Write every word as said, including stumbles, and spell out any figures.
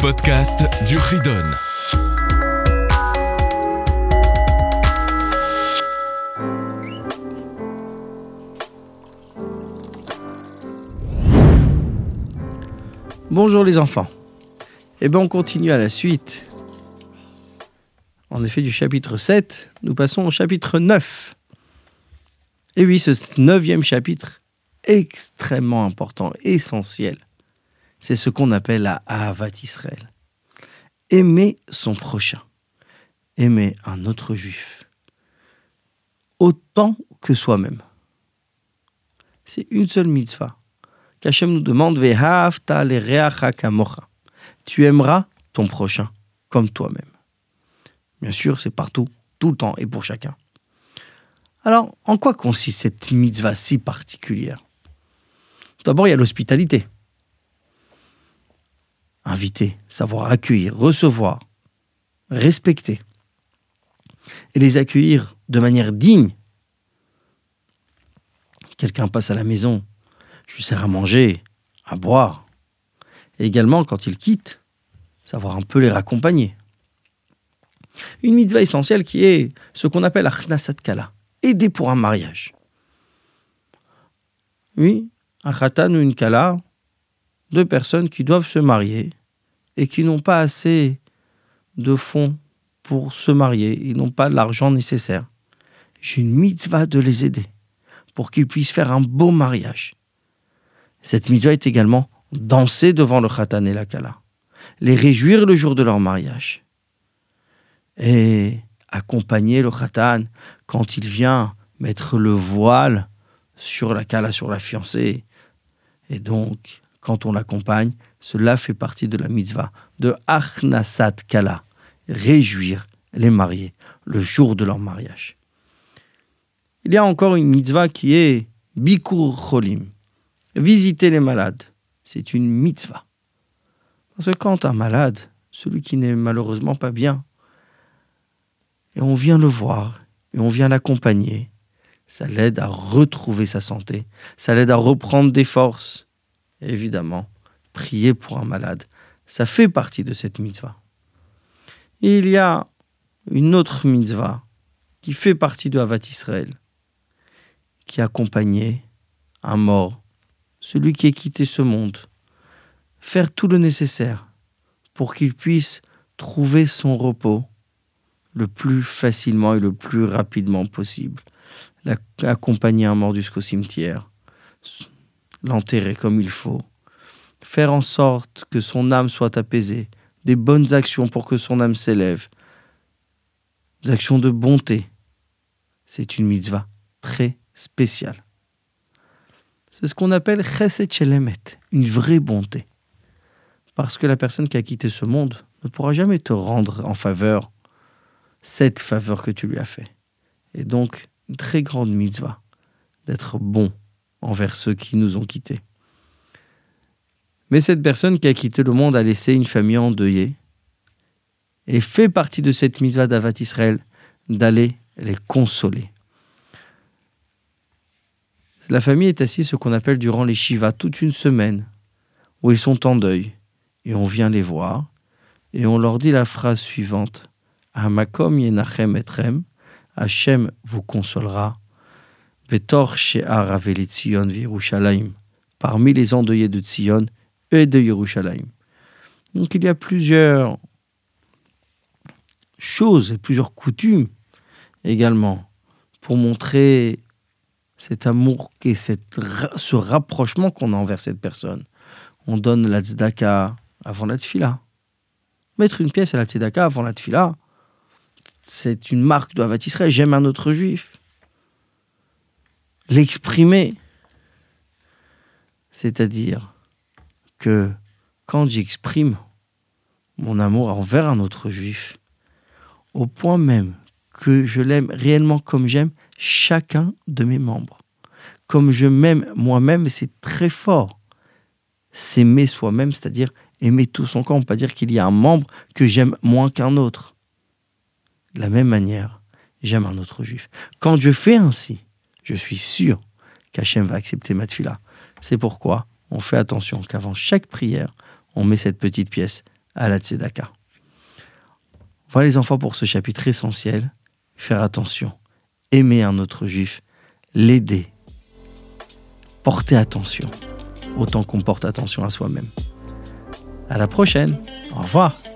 podcast du Ridon. Bonjour les enfants. Eh bien, on continue à la suite. En effet, du chapitre sept, nous passons au chapitre neuf. Et oui, ce neuvième chapitre, extrêmement important, essentiel, c'est ce qu'on appelle la Ahavat Israël. Aimer son prochain, aimer un autre juif, autant que soi-même. C'est une seule mitzvah qu'Hachem nous demande, Ve'ahavta l'ereacha kamocha. Tu aimeras ton prochain comme toi-même. Bien sûr, c'est partout, tout le temps et pour chacun. Alors, en quoi consiste cette mitzvah si particulière ? D'abord, il y a l'hospitalité. Inviter, savoir accueillir, recevoir, respecter. Et les accueillir de manière digne. Quelqu'un passe à la maison, je lui sers à manger, à boire. Et également, quand il quitte, savoir un peu les raccompagner. Une mitzvah essentielle qui est ce qu'on appelle achnasat kala, aider pour un mariage. Oui, un khatan ou une kala, deux personnes qui doivent se marier et qui n'ont pas assez de fonds pour se marier, ils n'ont pas l'argent nécessaire. J'ai une mitzvah de les aider pour qu'ils puissent faire un beau mariage. Cette mitzvah est également danser devant le khatan et la kala, les réjouir le jour de leur mariage et accompagner le khatan quand il vient mettre le voile sur la kala, sur la fiancée. Et donc, quand on l'accompagne, cela fait partie de la mitzvah de achnasat kala, réjouir les mariés le jour de leur mariage. Il y a encore une mitzvah qui est bikur cholim, visiter les malades. C'est une mitzvah. Parce que quand un malade, celui qui n'est malheureusement pas bien, et on vient le voir, et on vient l'accompagner, ça l'aide à retrouver sa santé, ça l'aide à reprendre des forces. Et évidemment, prier pour un malade, ça fait partie de cette mitzvah. Et il y a une autre mitzvah qui fait partie de Ahavat Israël, qui accompagnait un mort, celui qui a quitté ce monde, faire tout le nécessaire pour qu'il puisse trouver son repos le plus facilement et le plus rapidement possible. Accompagner un mort jusqu'au cimetière, l'enterrer comme il faut, faire en sorte que son âme soit apaisée, des bonnes actions pour que son âme s'élève, des actions de bonté. C'est une mitzvah très spéciale. C'est ce qu'on appelle chesed shel emet, une vraie bonté. Parce que la personne qui a quitté ce monde ne pourra jamais te rendre en faveur cette faveur que tu lui as fait. Et donc, une très grande mitzvah d'être bon envers ceux qui nous ont quittés. Mais cette personne qui a quitté le monde a laissé une famille endeuillée et fait partie de cette mitzvah d'Ahavat Israël d'aller les consoler. La famille est assise ce qu'on appelle durant les Shiva toute une semaine où ils sont en deuil et on vient les voir et on leur dit la phrase suivante: Hamakom yenachem etrem, Hachem vous consolera, Betor she'ar aveli Tzion v'Yerushalayim, parmi les endeuillés de Tzion et de Yerushalayim. Donc il y a plusieurs choses et plusieurs coutumes également pour montrer cet amour et cette, ce rapprochement qu'on a envers cette personne. On donne la tzedaka avant la tfila. Mettre une pièce à la tzedaka avant la tfila, c'est une marque de Ahavat Israël. J'aime un autre juif. L'exprimer, c'est-à-dire que quand j'exprime mon amour envers un autre juif, au point même que je l'aime réellement comme j'aime chacun de mes membres. Comme je m'aime moi-même, c'est très fort. S'aimer soi-même, c'est-à-dire aimer tout son corps. On ne peut pas dire qu'il y a un membre que j'aime moins qu'un autre. De la même manière, j'aime un autre juif. Quand je fais ainsi, je suis sûr qu'Hachem va accepter ma tfila. C'est pourquoi on fait attention qu'avant chaque prière, on met cette petite pièce à la tzedaka. Voilà les enfants pour ce chapitre essentiel. Faire attention, aimer un autre juif, l'aider, porter attention, autant qu'on porte attention à soi-même. À la prochaine, au revoir.